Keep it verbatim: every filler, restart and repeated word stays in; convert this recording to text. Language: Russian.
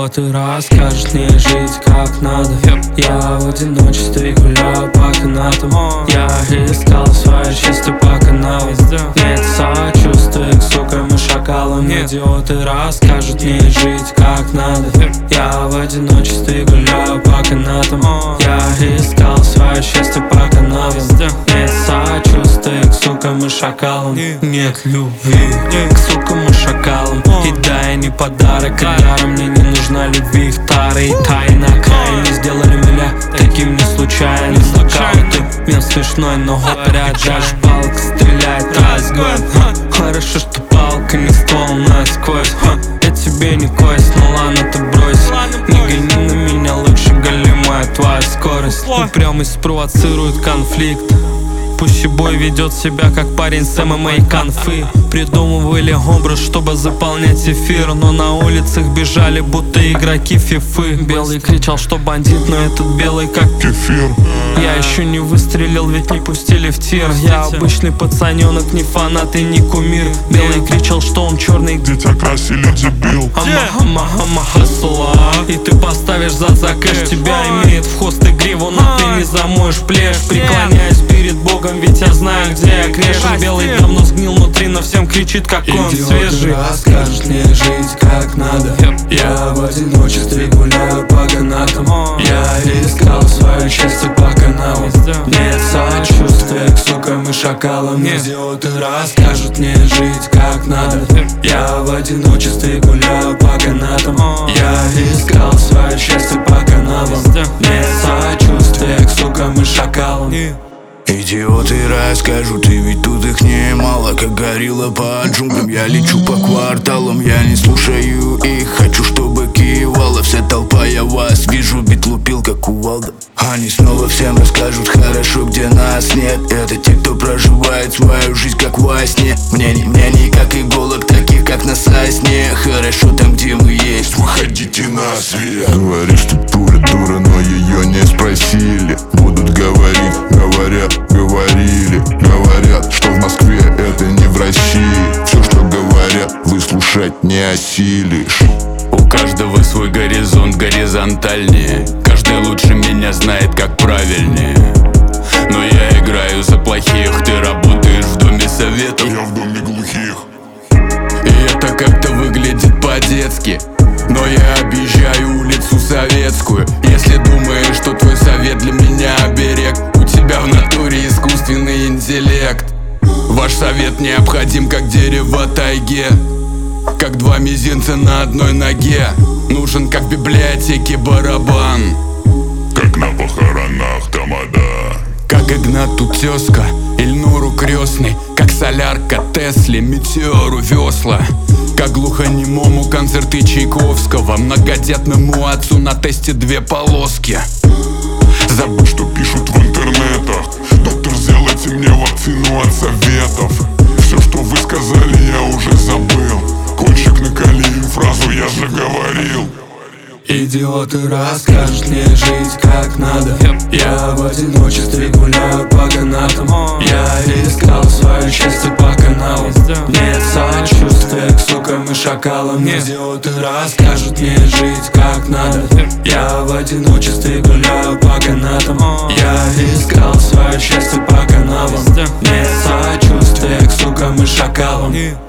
Идиоты расскажут мне жить как надо. Я в одиночестве гуляю по канатам. Я искал свое счастье по каналам. Нет сочувствия к сукам и шакалам. Идиоты расскажут мне жить как надо. Я в одиночестве гуляю по канатам. Я искал свое счастье по каналам. Нет сочувствия к сукам и шакалам. Нет любви к сукам и шакалам. И дай не подарок, а даром мне не нужна любви. Их тары и тайна крайне сделали меня таким не случайно. Нокауты, мем смешной, но говорят, жаль, палка стреляет разгон. Хорошо, что палка не ствол насквозь. Я тебе не кость, ну ладно, ты брось. Не гони на меня, лучше гони моя твоя скорость. Упрямость спровоцирует конфликт. Пущебой ведет себя как парень с эм эм а конфы. Придумывали образ, чтобы заполнять эфир, но на улицах бежали, будто игроки фифы. Белый кричал, что бандит, но этот белый как кефир. Я еще не выстрелил, ведь не пустили в тир. Я обычный пацаненок, не фанат и не кумир. Белый кричал, что он черный, где тебя красили, дебил. Ама-ама-ама хасла. И ты поставишь за закэш. Тебя имеет в хост и гриву, но ты не замоешь плешь. Преклоняюсь перед Богом, ведь я знаю, где я грешен. Белый давно сгнил внутри, но всем кричит, как он свежий. Расскажешь мне жить как надо. Я в одиночестве гуляю по канатам. Я искал свое счастье по каналам. Нет сочувствия к сукам и шакалам. Идиоты расскажут мне жить как надо. Я в одиночестве гуляю по канатам. Я искал свое счастье по каналам. Нет сочувствия к сукам и шакалам. Идиоты расскажут, и ведь тут их немало. Как горилла по джунглям, я лечу по кварталам. Я не слушаю их, хочу, чтобы кивала вся толпа. Я вас вижу, бит лупил, как кувалда. Они снова всем расскажут хорошо, где нас нет. Это те, кто проживает свою жизнь как во сне. Мне не, мне не как иголок, таких как на сосне. Хорошо там, где мы есть, выходите на свет. Говоришь, ты дура, дура, но ее не спросили. Будут говорить, говорят, говорили. Говорят, что в Москве это не в России. Все, что говорят, выслушать не осилишь. У каждого свой горизонт горизонтальнее. Каждый лучше меня знает, как правильнее. Но я играю за плохих. Ты работаешь в доме советов, я в доме глухих. и это как-то выглядит по-детски. Но я объезжаю улицу Советскую. Если думаешь, что твой совет для меня оберег, у тебя в натуре искусственный интеллект. Ваш совет необходим, как дерево тайге, как два мизинца на одной ноге. Нужен, как в библиотеке, барабан, как на похоронах тамада. как Игнату тезка, Ильнуру крестный, как солярка Тесле, метеору весла, как глухонемому концерты Чайковского, многодетному отцу на тесте две полоски. Забудь, что пишут в интернетах. Доктор, сделайте мне вакцину от советов. Все, что вы сказали, я уже забыл. Кончик наколи им фразу, я же говорил. Идиоты расскажут мне жить как надо. Я в одиночестве гуляю по канатам. Я искал свое счастье по каналам. Нет сочувствия к сукам и шакалам. Идиоты расскажут мне жить как надо. Я в одиночестве гуляю по канатам. Я искал свое счастье по каналам. Нет сочувствия к сукам и шакалам.